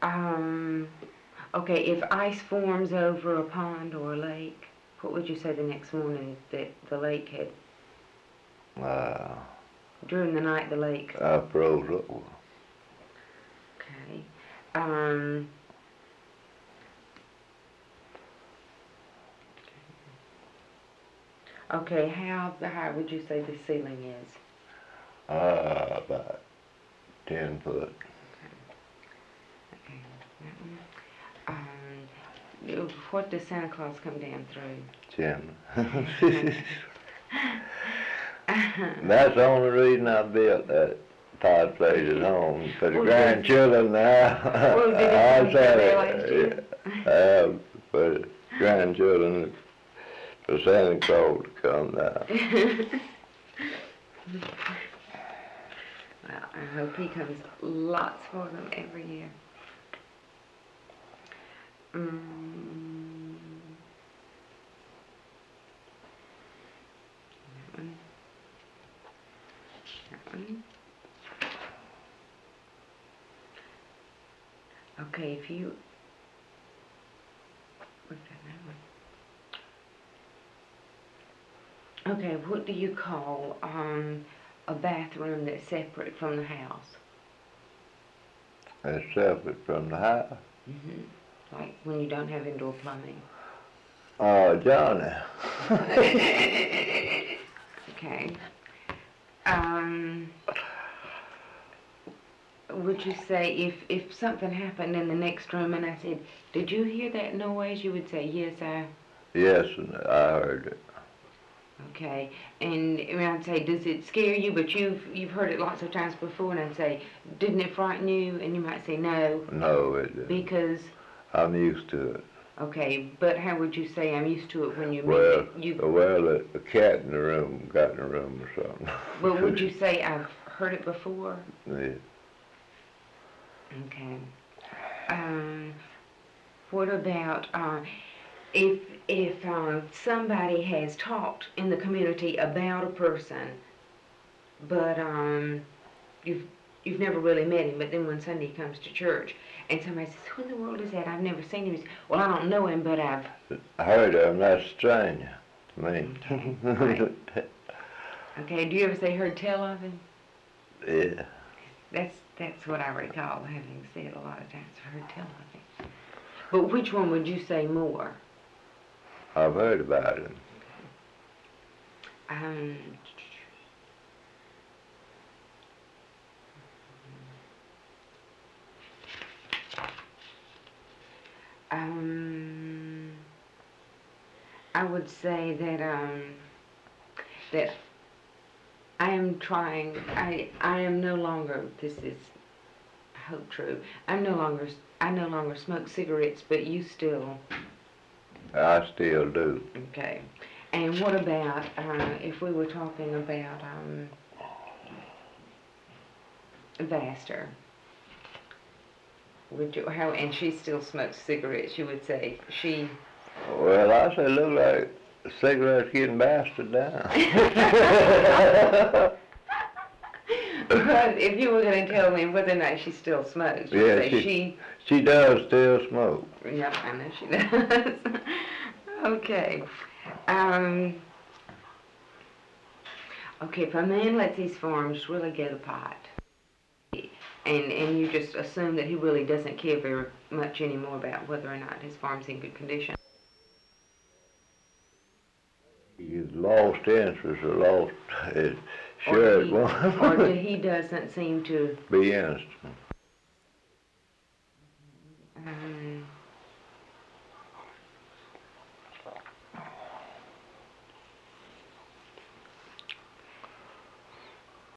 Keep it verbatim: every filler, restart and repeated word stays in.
Um, okay, if ice forms over a pond or a lake, what would you say the next morning that the lake had, Uh, during the night the lake? I froze over. Okay. Um, okay, how high would you say the ceiling is? Uh, about ten foot. Okay, that one. Um, what does Santa Claus come down through? Chimney. That's the only reason I built that fireplace at home, for the Well, grandchildren now. Well, did it I come said, there last year? uh, for the grandchildren, for Santa Claus to come down. Well, I hope he comes lots for them every year. Mm. That one. That one. Okay, if you, what's that one? Okay, what do you call um, a bathroom that's separate from the house? That's separate from the house. Mm-hmm. Like when you don't have indoor plumbing. Oh, Johnny. Okay. Um, would you say if, if something happened in the next room and I said, did you hear that noise? You would say, yes, I... Yes, I heard it. Okay, and I'd say, does it scare you? But you've you've heard it lots of times before, and I'd say, didn't it frighten you? And you might say, no. No, it didn't. Because? I'm used to it. Okay, but how would you say I'm used to it when you well, mean you? Well, a, a cat in the room got in the room or something. Well, would you say I've heard it before? Yeah. Okay. Um, what about uh, if if uh, somebody has talked in the community about a person, but um, you've you've never really met him, but then when Sunday comes to church and somebody says, "Who in the world is that? I've never seen him." Well, I don't know him, but I've I heard of him. That's strange to me. Okay. Right. Okay. Do you ever say heard tell of him? Yeah. That's that's what I recall having said a lot of times. Heard tell of him. But which one would you say more? I've heard about him. Um. Um. I would say that um. That I am trying. I I am no longer. This is, I hope, true. I'm no longer. I no longer smoke cigarettes, but you still. I still do. Okay. And what about uh, if we were talking about um, Vaster? Would you how? And she still smokes cigarettes. You would say she. Well, I say look like the cigarette's getting bastard down. But if you were going to tell me whether or not she still smokes, you'd Yeah, say she, she. She does still smoke. Yep, I know she does. Okay. Um, okay, if a man lets his farms really get a pot, and and you just assume that he really doesn't care very much anymore about whether or not his farm's in good condition. He's lost interest or lost his Or shirt. he, or that he doesn't seem to Be innocent. um,